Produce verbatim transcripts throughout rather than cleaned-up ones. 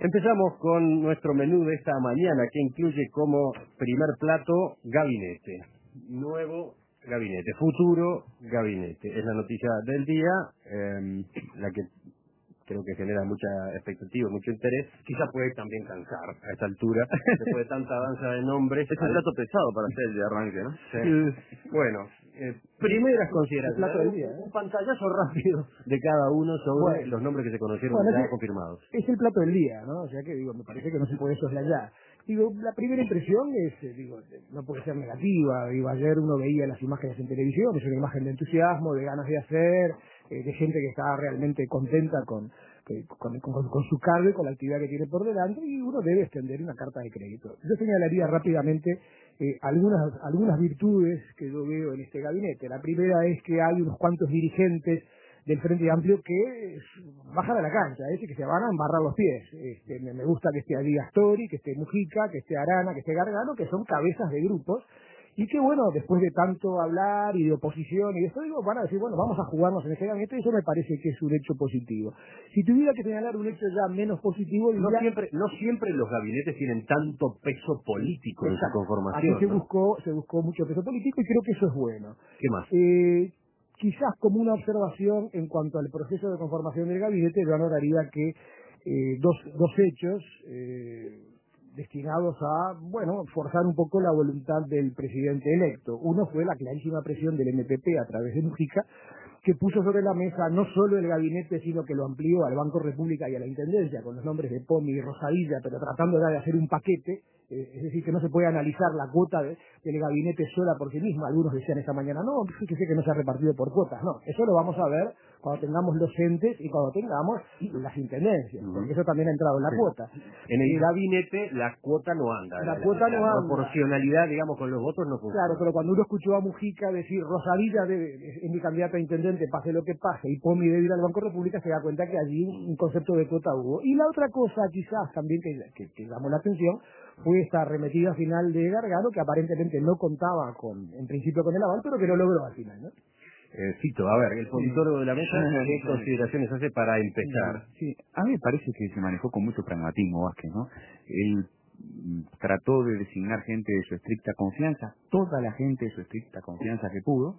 Empezamos con nuestro menú de esta mañana, que incluye como primer plato gabinete. Nuevo gabinete, futuro gabinete. Es la noticia del día, eh, la que creo que genera mucha expectativa, mucho interés. Quizá puede también cansar a esta altura, después de tanta danza de nombres. Es un plato pesado para hacer el de arranque, ¿no? Sí. Bueno, eh, primeras consideraciones. Plato del día, ¿eh? Un pantallazo rápido de cada uno sobre Bueno. los nombres que se conocieron Bueno, ya es, confirmados. es el plato del día, ¿no? O sea que, digo, me parece que no se puede soslayar. Digo, la primera impresión es, eh, digo, no puede ser negativa. Digo, ayer uno veía las imágenes en televisión, es una imagen de entusiasmo, de ganas de hacer, eh, de gente que está realmente contenta con, que, con, con, con su cargo y con la actividad que tiene por delante, y uno debe extender una carta de crédito. Yo señalaría rápidamente eh, algunas, algunas virtudes que yo veo en este gabinete. La primera es que hay unos cuantos dirigentes del Frente Amplio que bajan a la cancha, es decir, que se van a embarrar los pies. Este, me, me gusta que esté Díaz Astori, que esté Mujica, que esté Arana, que esté Gargano, que son cabezas de grupos, y que bueno, después de tanto hablar y de oposición y de esto, digo, van a decir, bueno, vamos a jugarnos en ese gabinete, y eso me parece que es un hecho positivo. Si tuviera que señalar un hecho ya menos positivo, No diría, siempre, no siempre los gabinetes tienen tanto peso político en su exacto, conformación, aquí se ¿no? buscó, se buscó mucho peso político, y creo que eso es bueno. ¿Qué más? Eh, Quizás como una observación en cuanto al proceso de conformación del gabinete, yo anotaría que eh, dos, dos hechos eh, destinados a, bueno, forzar un poco la voluntad del presidente electo. Uno fue la clarísima presión del M P P a través de Mujica, que puso sobre la mesa no solo el gabinete, sino que lo amplió al Banco República y a la Intendencia, con los nombres de Pomi y Rosadilla, pero tratando de hacer un paquete, eh, es decir, que no se puede analizar la cuota de, del gabinete sola por sí misma. Algunos decían esta mañana, no, fíjese que no se ha repartido por cuotas. No, eso lo vamos a ver cuando tengamos los entes y cuando tengamos las intendencias, porque eso también ha entrado en la Sí. cuota. En el Eh, gabinete la cuota no anda. la La, cuota la no anda. proporcionalidad, digamos, con los votos no funciona. Claro, pero cuando uno escuchó a Mujica decir Rosadilla debe, es mi candidata a intendente, pase lo que pase, y Pomi debe ir al Banco República, se da cuenta que allí un concepto de cuota hubo. Y la otra cosa quizás también que, que, que llamó la atención fue esta arremetida final de Gargano, que aparentemente no contaba con, en principio con el aval, pero que lo logró al final, ¿no? Eh, Cito, a ver, el politólogo de la mesa, ¿qué consideraciones hace para empezar? Sí, a mí me parece que se manejó con mucho pragmatismo Vázquez, ¿no? Él mm, trató de designar gente de su estricta confianza, toda la gente de su estricta confianza que pudo,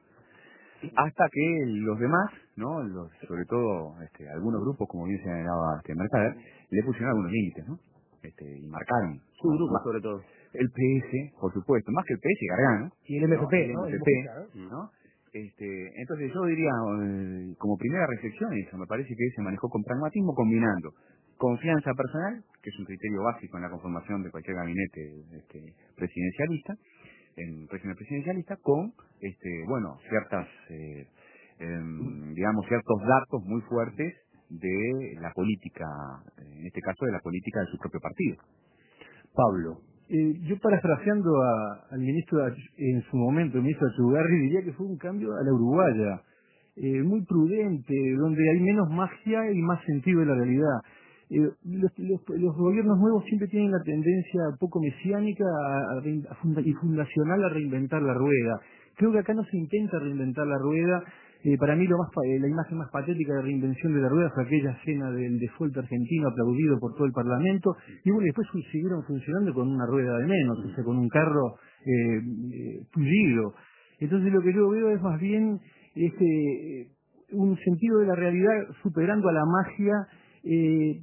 hasta que los demás, ¿no? Los, sobre todo este, algunos grupos, como bien señalaba este Mercader, le pusieron algunos límites, ¿no? Este, y marcaron. Su ¿no? grupo, Más- sobre todo. El P S, por supuesto, más que el P S, Gargano, Y el M F P, el ¿no? El M F P, Mujica, ¿no? ¿no? Este, entonces yo diría, eh, como primera reflexión, eso me parece que se manejó con pragmatismo, combinando confianza personal, que es un criterio básico en la conformación de cualquier gabinete este, presidencialista, en régimen presidencialista, con, este, bueno, ciertas, eh, em, digamos, ciertos datos muy fuertes de la política, en este caso de la política de su propio partido. Pablo. Eh, yo parafraseando a, al ministro de, en su momento, el ministro Achugarri, diría que fue un cambio a la uruguaya, eh, muy prudente, donde hay menos magia y más sentido de la realidad. Eh, los, los, los gobiernos nuevos siempre tienen la tendencia poco mesiánica a, a, a funda, y fundacional a reinventar la rueda. Creo que acá no se intenta reinventar la rueda. Eh, para mí lo más eh, la imagen más patética de reinvención de la rueda fue aquella escena del default argentino aplaudido por todo el Parlamento, y bueno, después siguieron funcionando con una rueda de menos, o sea, con un carro eh, eh, tullido. Entonces lo que yo veo es más bien este, un sentido de la realidad superando a la magia, eh,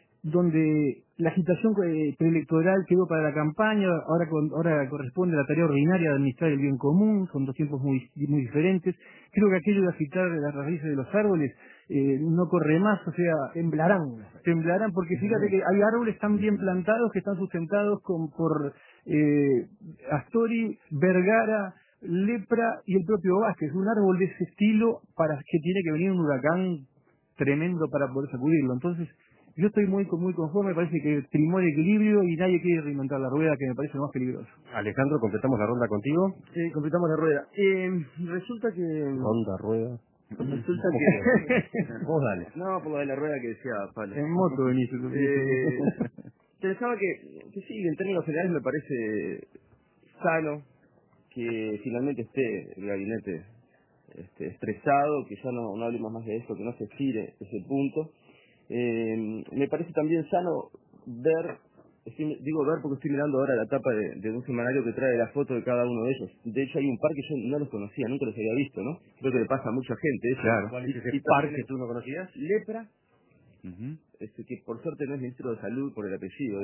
donde la agitación eh, preelectoral quedó para la campaña, ahora con, ahora corresponde a la tarea ordinaria de administrar el bien común, son dos tiempos muy muy diferentes. Creo que aquello de agitar las raíces de los árboles eh, no corre más, o sea, Temblarán. temblarán, porque fíjate que hay árboles tan bien plantados que están sustentados con, por eh, Astori, Vergara, Lepra y el propio Vázquez, un árbol de ese estilo para que tiene que venir un huracán tremendo para poder sacudirlo. Entonces, yo estoy muy muy conforme, me parece que primó el equilibrio y nadie quiere reinventar la rueda, que me parece lo más peligroso. Alejandro, completamos la ronda contigo. Sí, completamos la rueda. Eh, resulta que... Ronda, rueda. Resulta que... Vos dale. No, por lo de la rueda que decía Pablo. En moto venís. Eh, pensaba que, que sí, en términos generales me parece sano que finalmente esté el gabinete este, estresado, que ya no, no hablemos más de eso, que no se estire ese punto. Eh, me parece también sano ver, estoy, digo ver porque estoy mirando ahora la tapa de, de un semanario que trae la foto de cada uno de ellos. De hecho hay un par que yo no los conocía, nunca los había visto, ¿no? Creo que le pasa a mucha gente eso. Claro. ¿Cuál es ese Y par también que tú no conocías? Lepra, Uh-huh. este, que por suerte no es ministro de salud por el apellido.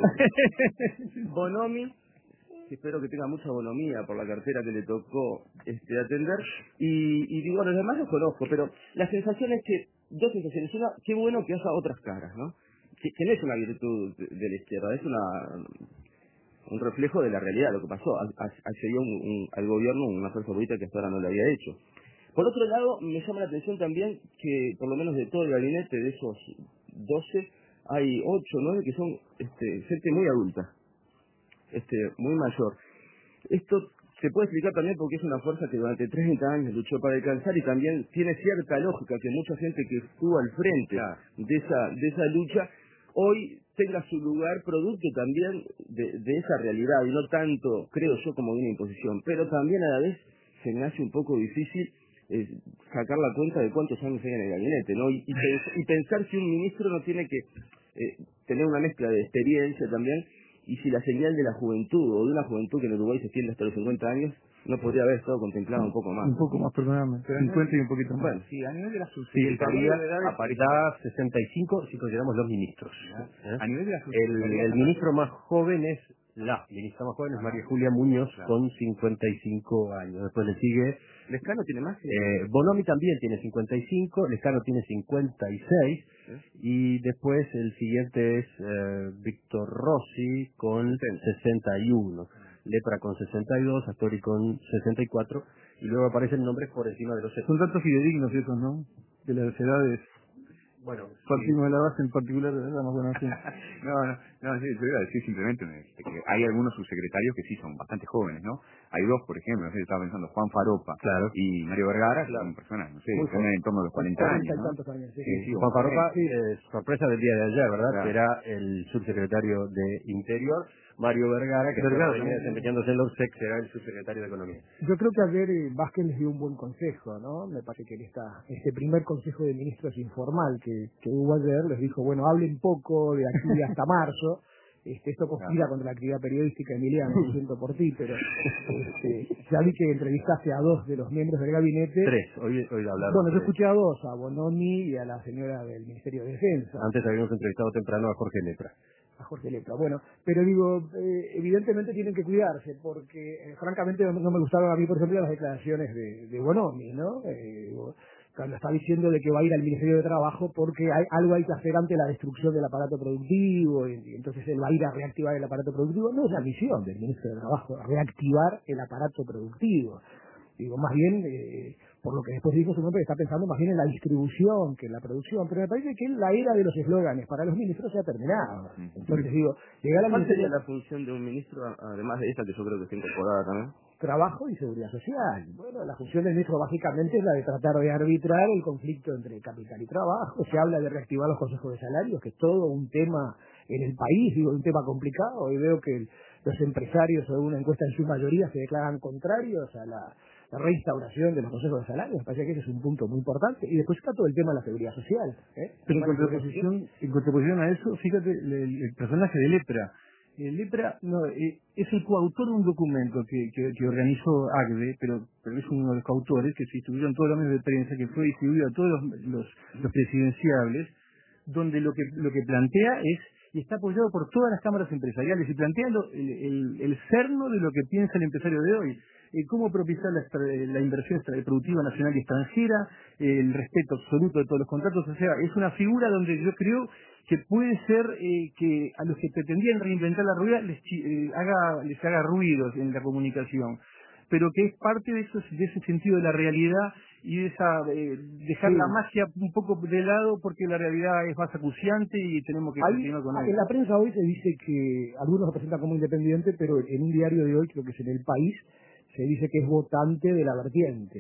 ¿Viste? Bonomi, que espero que tenga mucha bonomía por la cartera que le tocó este, atender. Y, y digo, los demás los conozco, pero la sensación es que, dos sensaciones. Una, qué bueno que haya otras caras, ¿no? Que, que no es una virtud de, de la izquierda, es una un reflejo de la realidad, lo que pasó. A- a- accedió un, un, al gobierno una fuerza política que hasta ahora no lo había hecho. Por otro lado, me llama la atención también que, por lo menos de todo el gabinete, de esos doce, hay ocho, nueve que son este, gente muy adulta, este, muy mayor. Esto se puede explicar también porque es una fuerza que durante treinta años luchó para alcanzar y también tiene cierta lógica que mucha gente que estuvo al frente Claro. de esa de esa lucha hoy tenga su lugar producto también de, de esa realidad y no tanto, creo yo, como de una imposición, pero también a la vez se me hace un poco difícil eh, sacar la cuenta de cuántos años hay en el gabinete, ¿no? Y, y, pens- y pensar si un ministro no tiene que eh, tener una mezcla de experiencia también, y si la señal de la juventud, o de una juventud que en Uruguay se extiende hasta los cincuenta años, no podría haber estado contemplada un poco más. Un poco más, perdóname. Pero cincuenta y un poquito más. Bueno, sí, a nivel de la Sí, el subsecretaría promedio de edad aparece... da sesenta y cinco si consideramos los ministros. ¿eh? A nivel de la El, subsecretaría... el ministro más joven es, la ministra más joven es María Julia Muñoz, Claro. con cincuenta y cinco años. Después le sigue, Lescano tiene más que... eh, Bonomi también tiene cincuenta y cinco, Lescano tiene cincuenta y seis, ¿eh? y después el siguiente es eh, Víctor Rossi con sesenta y uno, Lepra con sesenta y dos, Astori con sesenta y cuatro, y luego aparecen nombres por encima de los Son setenta. datos fidedignos esos, ¿no? De las edades. Bueno, Partimos de la base en particular de la más buena sí. No, no, no, sí, yo iba a decir simplemente este, que hay algunos subsecretarios que sí son bastante jóvenes, ¿no? Hay dos, por ejemplo, no sé, estaba pensando, Juan Faropa Claro. y Mario Vergara, Claro. son personas, no sé, Muy están en torno a los cuarenta cuarenta años, y ¿no? tantos años, sí, Sí, sí. sí, Juan Faropa, sí. eh, sorpresa del día de ayer, ¿verdad? Claro. Que era el subsecretario de Interior. Mario Vergara, que Vergara venía también. desempeñándose en la URSEC, será el subsecretario de Economía. Yo creo que ayer eh, Vázquez les dio un buen consejo, ¿no? Me parece que en esta, este primer consejo de ministros informal que, que hubo ayer les dijo, bueno, hablen poco de aquí hasta marzo. Este, esto conspira contra la actividad periodística, Emiliano, lo siento por ti, pero este, ya vi que entrevistaste a dos de los miembros del gabinete. Tres, hoy, hoy hablaron. Bueno, yo tres. escuché a dos, a Bonomi y a la señora del Ministerio de Defensa. Antes habíamos entrevistado temprano a Jorge Lepra. A Jorge Lepra. Bueno, pero digo, eh, evidentemente tienen que cuidarse, porque eh, francamente no, no me gustaron a mí, por ejemplo, las declaraciones de, de Bonomi, ¿no? Eh, digo, cuando está diciendo de que va a ir al Ministerio de Trabajo porque hay, algo hay que hacer ante la destrucción del aparato productivo, y, y entonces él va a ir a reactivar el aparato productivo. No es la misión del Ministro de Trabajo, reactivar el aparato productivo. Digo, más bien, eh, por lo que después dijo su nombre, está pensando más bien en la distribución que en la producción, pero me parece que la era de los eslóganes para los ministros se ha terminado. Entonces digo, llegar al ¿Cuál Ministerio sería la función de un ministro, además de esta que yo creo que está incorporada también? de Trabajo y Seguridad Social. Bueno, la función del ministro básicamente es la de tratar de arbitrar el conflicto entre capital y trabajo. Se habla de reactivar los consejos de salarios, que es todo un tema en el país, digo, un tema complicado, y veo que los empresarios, según una encuesta en su mayoría, se declaran contrarios a la la reinstauración de los consejos de salarios. Me parece que ese es un punto muy importante. Y después está todo el tema de la seguridad social. ¿eh? Pero en Bueno, contraposición, en contraposición a eso, fíjate, el, el personaje de Lepra. El Lepra no, eh, es el coautor de un documento que, que, que organizó ACDE, pero, pero es uno de los coautores, que se distribuyó en todos los medios de prensa, que fue distribuido a todos los, los, los presidenciables, donde lo que, lo que plantea es, y está apoyado por todas las cámaras empresariales, y plantea lo, el, el, el cerno de lo que piensa el empresario de hoy. Eh, cómo propiciar la, la inversión productiva nacional y extranjera, eh, el respeto absoluto de todos los contratos. O sea, es una figura donde yo creo que puede ser eh, que a los que pretendían reinventar la rueda les, eh, haga, les haga ruidos en la comunicación, pero que es parte de, esos, de ese sentido de la realidad y de esa eh, dejar sí. la magia un poco de lado, porque la realidad es más acuciante y tenemos que Ahí, continuar con en ella. la prensa hoy se dice que algunos lo presentan como independiente, pero en un diario de hoy, creo que es en El País, se dice que es votante de la vertiente, ¿no?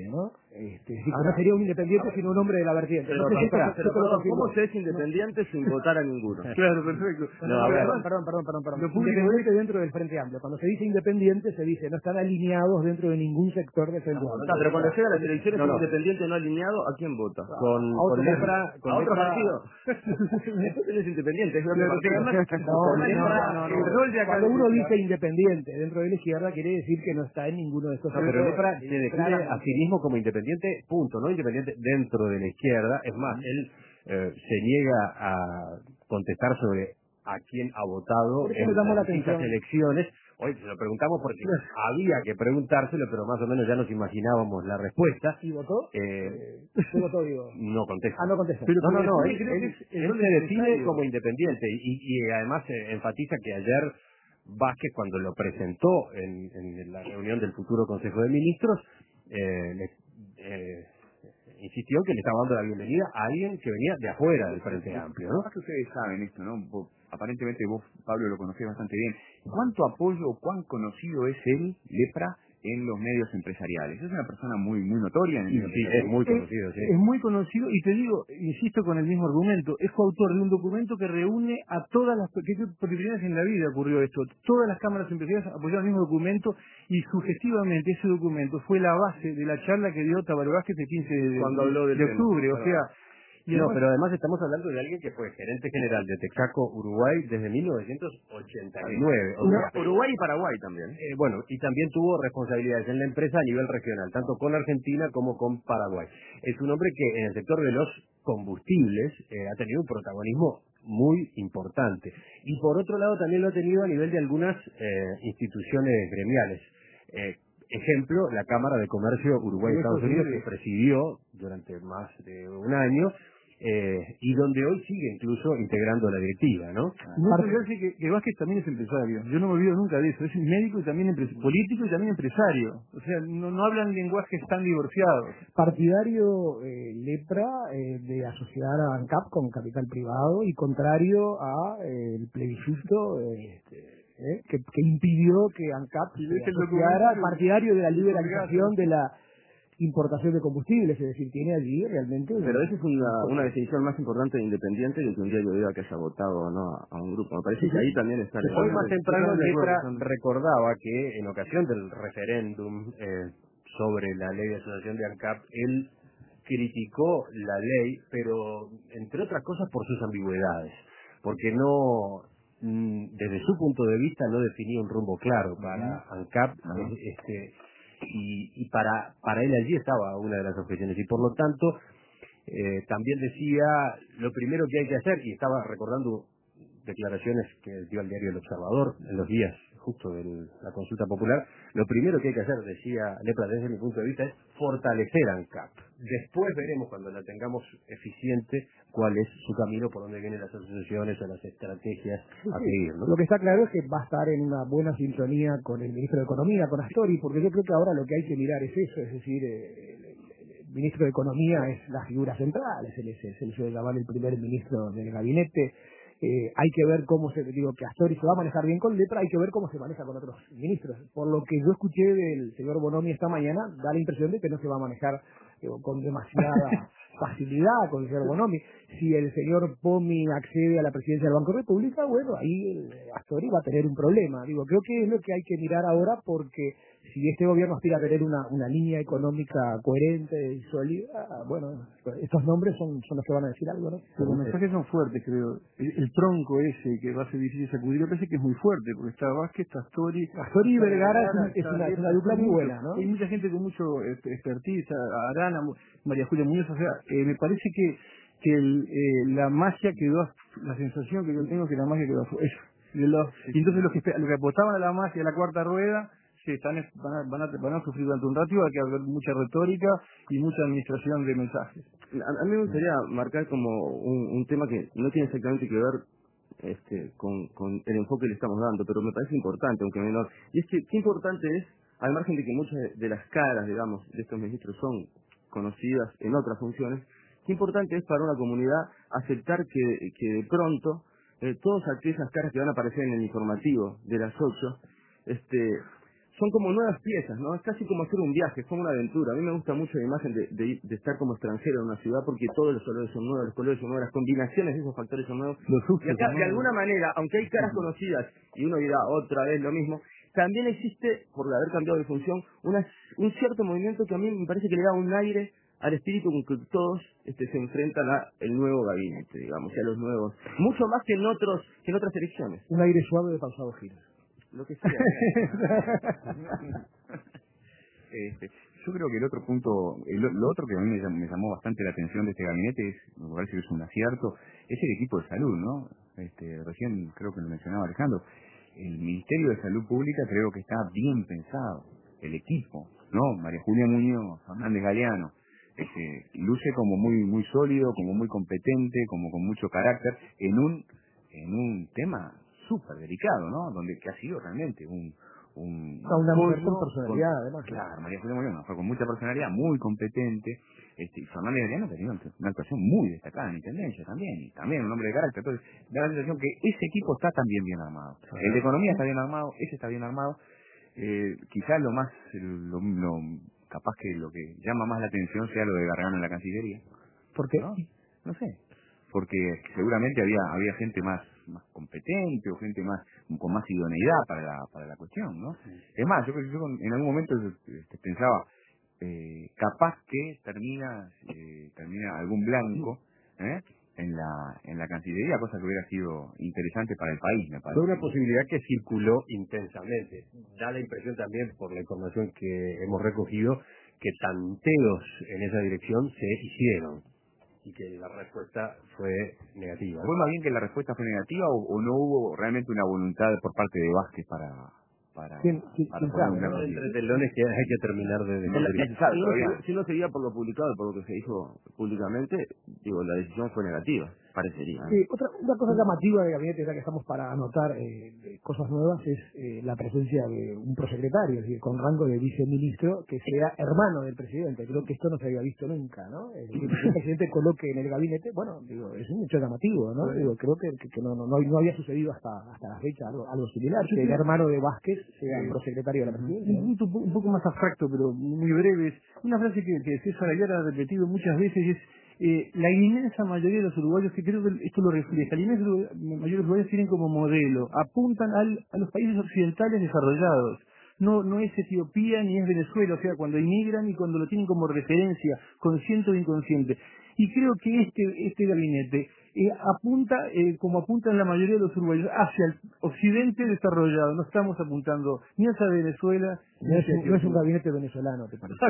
Este, sí, ah, no sería un independiente, ah, sino un hombre de la vertiente. Pero, no sé, espera, pero, pero, perdón, ¿cómo se es independiente no. sin votar a ninguno? Claro, perfecto. No, no, no, perdón, perdón, perdón, perdón, perdón. Independiente es dentro del Frente Amplio. Cuando se dice independiente, se dice no están alineados dentro de ningún sector del Frente Amplio. No, pero cuando llega a las elecciones no, no. independiente no alineado, ¿a quién vota? Con, con Lepra, con ¿A otro Lepra... partido? Entonces es independiente, es claro, que además, no, no, no, no, no. Cuando uno dice independiente dentro de la izquierda, quiere decir que no está en ninguno de estos no, pero Lepra se define a sí mismo como independiente, punto, no independiente dentro de la izquierda. Es más, él eh, se niega a contestar sobre a quién ha votado en las distintas elecciones. Hoy se lo preguntamos porque había que preguntárselo, pero más o menos ya nos imaginábamos la respuesta. ¿Y votó? Eh, ¿Qué votó, digo? No contesta. Ah, no contesta. Pero no, no, no, él, él, él, él se define como independiente y, y además eh, enfatiza que ayer Vázquez, cuando lo presentó en, en la reunión del futuro Consejo de Ministros, eh, le, eh, insistió que le estaba dando la bienvenida a alguien que venía de afuera del Frente Amplio, ¿no? Más que ustedes saben esto, ¿no? Vos, aparentemente vos, Pablo, lo conocés bastante bien. ¿Cuánto apoyo o cuán conocido es él, Lepra, en los medios empresariales? Es una persona muy muy notoria en el sí, medio sí, es muy conocido, es, sí. Es muy conocido y te digo, insisto con el mismo argumento, es coautor de un documento que reúne a todas las, que por primera vez en la vida ocurrió esto, todas las cámaras empresariales apoyaron el mismo documento y sugestivamente ese documento fue la base de la charla que dio Tabaré Vázquez el quince de, Cuando habló del de octubre, tema, o sea... Y no, además, pero además estamos hablando de alguien que fue gerente general de Texaco Uruguay desde mil novecientos ochenta y nueve. O sea, Uruguay y Paraguay también. Eh, bueno, y también tuvo responsabilidades en la empresa a nivel regional, tanto con Argentina como con Paraguay. Es un hombre que en el sector de los combustibles eh, ha tenido un protagonismo muy importante. Y por otro lado también lo ha tenido a nivel de algunas eh, instituciones gremiales. Eh, Ejemplo, la Cámara de Comercio Uruguay-Estados Unidos, que presidió durante más de un año, eh, y donde hoy sigue incluso integrando la directiva, ¿no? No olvidarse que, que Vázquez también es empresario. Yo no me olvido nunca de eso. Es médico y también político y también empresario. O sea, no, no hablan lenguajes tan divorciados. Partidario eh, Lepra eh, de asociar a ANCAP con capital privado y contrario a eh, el plebiscito eh, este, eh, que, que impidió que ANCAP se asociara, partidario de la liberalización de la importación de combustibles, es decir, tiene allí realmente... Pero esa es una, una definición más importante de independiente que un diario diga que haya votado o no a, a un grupo. Me parece que ahí también está... Hoy más temprano Lepra recordaba que en ocasión del referéndum eh, sobre la ley de asociación de ANCAP, él criticó la ley, pero entre otras cosas por sus ambigüedades, porque no... desde su punto de vista no definía un rumbo claro para ANCAP, uh-huh. este y, y para para él allí estaba una de las objeciones y por lo tanto eh, también decía lo primero que hay que hacer, y estaba recordando declaraciones que dio al diario El Observador en los días justo de la consulta popular, lo primero que hay que hacer, decía Lepra desde mi punto de vista, es fortalecer ANCAP. Después veremos cuando la tengamos eficiente cuál es su camino, por dónde vienen las asociaciones o las estrategias a seguir, ¿no? Lo que está claro es que va a estar en una buena sintonía con el ministro de Economía, con Astori, porque yo creo que ahora lo que hay que mirar es eso, es decir, eh, el, el, el ministro de Economía es la figura central, es el, es el, suele llamar el primer ministro del gabinete. Eh, hay que ver cómo se, digo que Astori se va a manejar bien con Lepra, hay que ver cómo se maneja con otros ministros. Por lo que yo escuché del señor Bonomi esta mañana, da la impresión de que no se va a manejar digo, con demasiada facilidad con el señor Bonomi. Si el señor Pomi accede a la presidencia del Banco República, bueno, ahí el Astori va a tener un problema. Digo, creo que es lo que hay que mirar ahora, porque si este gobierno aspira a tener una, una línea económica coherente y sólida, bueno, estos nombres son, son los que van a decir algo, ¿no? Los mensajes son fuertes, creo. El, el tronco ese que va a ser difícil sacudir, parece que es muy fuerte, porque está Vázquez, está Astori. Astori y Vergara es, un, es, una, es una dupla muy buena, ¿no? Hay mucha gente con mucho expertise, Arana, María Julia Muñoz, o sea, eh, me parece que que el, eh, la magia quedó, la sensación que yo tengo es que la magia quedó afuera. Y entonces los que, los que apostaban a la magia, a la cuarta rueda, sí, están, van, a, van, a, van a sufrir durante un rato, hay que haber mucha retórica y mucha administración de mensajes. A, a mí me gustaría marcar como un, un tema que no tiene exactamente que ver este, con, con el enfoque que le estamos dando, pero me parece importante, aunque menor. Y es que qué importante es, al margen de que muchas de las caras, digamos, de estos ministros son conocidas en otras funciones, qué importante es para una comunidad aceptar que, que de pronto eh, todas aquellas caras que van a aparecer en el informativo de las ocho, este, son como nuevas piezas, ¿no? Es casi como hacer un viaje, es como una aventura. A mí me gusta mucho la imagen de, de, de estar como extranjero en una ciudad porque todos los olores son nuevos, los colores son nuevos, las combinaciones de esos factores son nuevos. Los usos Y acá, son de alguna nuevos. manera, aunque hay caras conocidas y uno dirá otra vez lo mismo, también existe, por haber cambiado de función, una, un cierto movimiento que a mí me parece que le da un aire al espíritu con que todos este, se enfrentan a el nuevo gabinete, digamos, y a los nuevos, mucho más que en otros que en otras elecciones. Un aire suave de Pausado Giras. Lo que sea. este, yo creo que el otro punto, el, lo otro que a mí me llamó, me llamó bastante la atención de este gabinete, es, me parece que es un acierto, es el equipo de salud, ¿no? Este, recién creo que lo mencionaba Alejandro. El Ministerio de Salud Pública creo que está bien pensado. El equipo, ¿no? María Julia Muñoz, Fernández Galeano, este, luce como muy muy sólido, como muy competente, como con mucho carácter, en un en un tema súper delicado, ¿no? Donde que ha sido realmente un un No, una mujer con pulso personalidad, con- además. Claro, María Julia Muñoz fue con mucha personalidad, muy competente. Este, y Fernández Galeano ha tenido una actuación muy destacada en Intendencia también, y también un hombre de carácter. Entonces, da la sensación que ese equipo está también bien armado. El de Economía está bien armado, ese está bien armado. Eh, quizás lo más, lo, lo, capaz que lo que llama más la atención sea lo de Gargano en la Cancillería. ¿Por qué? ¿No? No sé. Porque seguramente había había gente más más competente o gente más con más idoneidad para la para la cuestión, ¿no? Es más, yo, yo en algún momento este, pensaba, eh, capaz que termina eh, termina algún blanco, ¿eh? en la en la Cancillería, cosa que hubiera sido interesante para el país, me Fue parece. una posibilidad que circuló intensamente. Da la impresión también, por la información que hemos recogido, que tanteos en esa dirección se hicieron y que la respuesta fue negativa. ¿Fue más bien que la respuesta fue negativa o, o no hubo realmente una voluntad por parte de Vázquez para para, ¿Quién- quién- para quién poner sabe, un no? blanco allí? Entre telones que hay que terminar de En la- descubrir. si, uno, si uno seguía por lo publicado y por lo que se hizo públicamente, digo, la decisión fue negativa, parecería. ¿no? Sí, otra una cosa llamativa de gabinete, ya que estamos para anotar eh, de cosas nuevas, es eh, la presencia de un prosecretario, es decir, con rango de viceministro, que sea hermano del presidente. Creo que esto no se había visto nunca, ¿no? Es decir, que el presidente coloque en el gabinete, bueno, digo, es un hecho llamativo, ¿no? Digo, creo que, que, que no, no, no, no había sucedido hasta hasta la fecha algo, algo similar, que el hermano de Vázquez sea el prosecretario de la presidencia. Un punto un poco más abstracto, pero muy breve. Es una frase que, que César Aguilar ha repetido muchas veces, es eh, la inmensa mayoría de los uruguayos, que creo que esto lo refleja, la inmensa mayoría de los uruguayos tienen como modelo, apuntan al, a los países occidentales desarrollados. No, no es Etiopía ni es Venezuela, o sea, cuando inmigran y cuando lo tienen como referencia, consciente o inconsciente. Y creo que este este gabinete eh, apunta, eh, como apuntan la mayoría de los uruguayos, hacia el occidente desarrollado. No estamos apuntando ni hacia Venezuela, No ni es, hacia un, no es un Etiopía. gabinete venezolano, ¿te parece?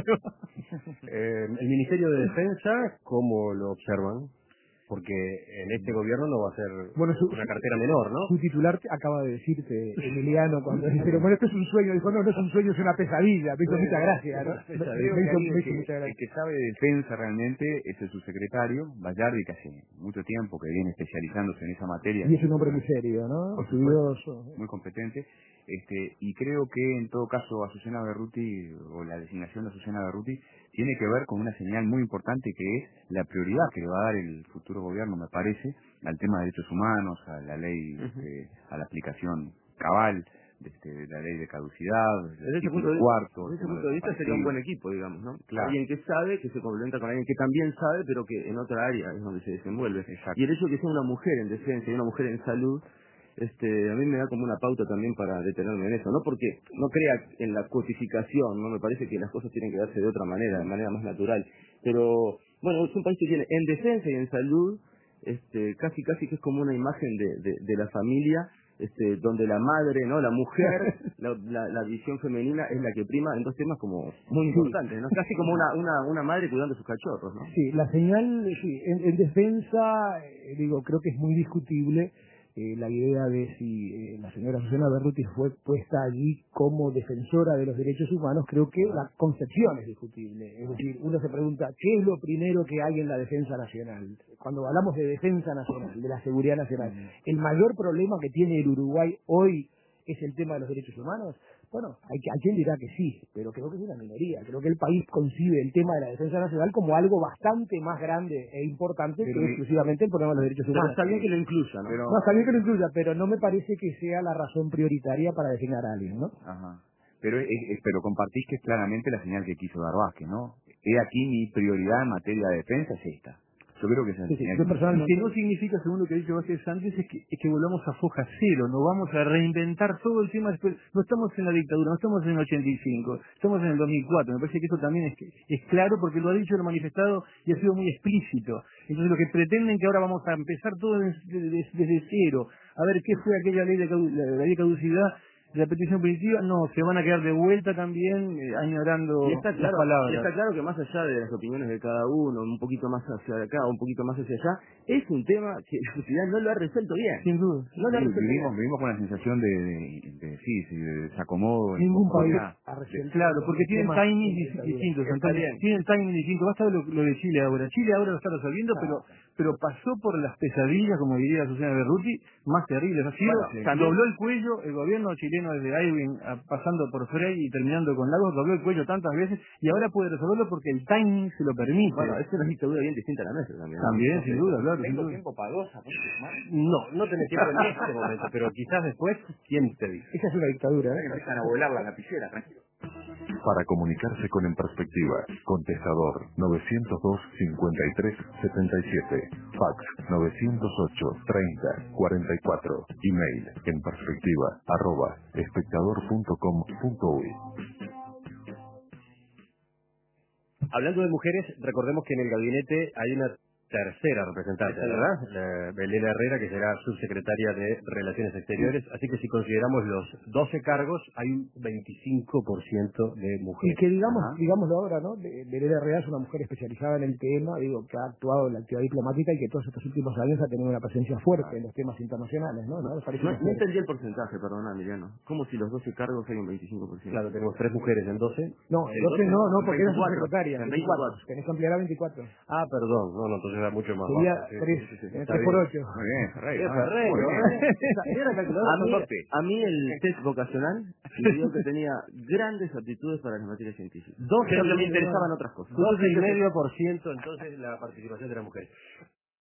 Eh, el Ministerio de Defensa, ¿cómo lo observan? Porque en este gobierno no va a ser Bueno, su, una cartera menor, ¿no? su titular te- acaba de decirte, Emiliano, cuando dice, pero bueno, esto es un sueño, dijo, no, no es un sueño, es una pesadilla, me hizo mucha gracia, ¿no? Me, Creo me que hizo, alguien me hizo que, mucha el gracia. que sabe de defensa realmente es el subsecretario Vallardi, que hace mucho tiempo que viene especializándose en esa materia. Y es un hombre muy serio, ¿no? Por supuesto, Estudioso. muy competente. Este, y creo que en todo caso Azucena Berruti, o la designación de Azucena Berruti, tiene que ver con una señal muy importante que es la prioridad que le va a dar el futuro gobierno, me parece, al tema de derechos humanos, a la ley, Ujú. este, a la aplicación cabal de, este, de la ley de caducidad, Desde del ese punto título de, cuarto, desde el ese tema punto de de vista sería un buen compartir. equipo, digamos, ¿no? Claro. Alguien que sabe, que se complementa con alguien que también sabe, pero que en otra área es donde se desenvuelve. Exacto. Y el hecho de que sea una mujer en defensa y una mujer en salud, este, a mí me da como una pauta también para detenerme en eso, no porque no crea en la codificación, no me parece que las cosas tienen que darse de otra manera, de manera más natural, pero bueno, es un país que tiene en defensa y en salud, este, casi casi que es como una imagen de, de, de la familia, este, donde la madre, no, la mujer, la, la, la visión femenina es la que prima en dos temas como muy importantes, ¿no? Casi como una, una, una madre cuidando a sus cachorros, ¿no? Sí, la señal, sí, en, en defensa, eh, digo, creo que es muy discutible eh, la idea de si eh, la señora Susana Berruti fue puesta allí como defensora de los derechos humanos. Creo que la concepción es discutible. Es decir, uno se pregunta, ¿qué es lo primero que hay en la defensa nacional? Cuando hablamos de defensa nacional, de la seguridad nacional, ¿el mayor problema que tiene el Uruguay hoy es el tema de los derechos humanos? Bueno, hay, que- hay quien dirá que sí, pero creo que es una minoría. Creo que el país concibe el tema de la defensa nacional como algo bastante más grande e importante Pero que mi- exclusivamente el problema de los derechos Pero humanos. está bien que lo incluya, ¿no? Pero, No, está bien que lo incluya, pero no me parece que sea la razón prioritaria para designar a alguien, ¿no? ajá. Pero, es, es, pero compartís que es claramente la señal que quiso dar Vázquez, ¿no? He aquí mi prioridad en materia de defensa es esta. Yo creo que esa es Sí, la sí, señal yo que personalmente- Y que no significa, según lo que ha dicho Vázquez antes, es que, es que volvamos a foja cero, no vamos a reinventar todo el tema después. No estamos en la dictadura, no estamos en el ochenta y cinco, estamos en el dos mil cuatro. Me parece que eso también es, es claro porque lo ha dicho, lo ha manifestado y ha sido muy explícito. Entonces lo que pretenden que ahora vamos a empezar todo desde, desde, desde cero, a ver qué fue aquella ley de, cadu- la, la ley de caducidad, la petición punitiva, no, se van a quedar de vuelta también eh, añorando Y está las claro, palabras. y está claro que más allá de las opiniones de cada uno, un poquito más hacia acá, un poquito más hacia allá, es un tema que la sociedad no lo ha resuelto bien. Sin duda. No lo ha Sí, resuelto vivimos, bien. vivimos con la sensación de, de, de sí, sí, de desacomodo. Ningún país inconformidad. ha resuelto Claro, porque el tienen tema timings de dis- dictadura. distintos, Está Antonio. bien. Tienen timing distintos. Basta lo, lo de Chile ahora. Chile ahora lo está resolviendo, pero pero pasó por las pesadillas, como diría Susana Berruti, más terribles. Ha sido, Bueno, también- dobló el cuello el gobierno chileno desde Aylwin, a- pasando por Frey y terminando con Lagos, dobló el cuello tantas veces y ahora puede resolverlo porque el timing se lo permite. Bueno, es una dictadura bien distinta a la nuestra también. ¿no? También, No sin sé. duda, claro. sin Tengo duda. tiempo para dos, más. No, no tenés tiempo en este momento, pero quizás después, ¿quién te dice? Esa es una dictadura, ¿eh? Empiezan a volar las lapiceras, tranquilo. Para comunicarse con En Perspectiva, contestador novecientos dos cincuenta y tres setenta y siete, fax novecientos ocho treinta cuarenta y cuatro, email en perspectiva arroba espectador punto com punto uy. Hablando de mujeres, recordemos que en el gabinete hay una tercera representante, ¿verdad? La Belén Herrera, que será subsecretaria de Relaciones Exteriores. Así que si consideramos los doce cargos, hay un veinticinco por ciento de Y mujeres. que digamos, Ajá. digámoslo ahora, ¿no? De- Belén Herrera es una mujer especializada en el tema, digo, que ha actuado en la actividad diplomática y que todos estos últimos años ha tenido una presencia fuerte en los temas internacionales, ¿no? ¿No? Me parece No, una no mujer- entendí el porcentaje, perdona, Emiliano. ¿Cómo si los doce cargos hay un veinticinco por ciento? Claro, tenemos tres mujeres en doce. No, El doce no, no, porque eres veinticuatro, subsecretaria. en veinticuatro. veinticuatro. Tenés que ampliar a veinticuatro. Ah, perdón, no, no, entonces era mucho más Sería bajo. Sí, tres, sí, sí, sí, eh, está tres por bien. ocho. Muy bien, Ferreira. Bien, muy Ferreira, bien. ¿eh? Era calculadora A mí, por doce. a mí el test vocacional me dijo que tenía grandes aptitudes para las materias científicas. doce Pero que y me medio- interesaban otras cosas. doce y medio por ciento entonces la participación de las mujeres.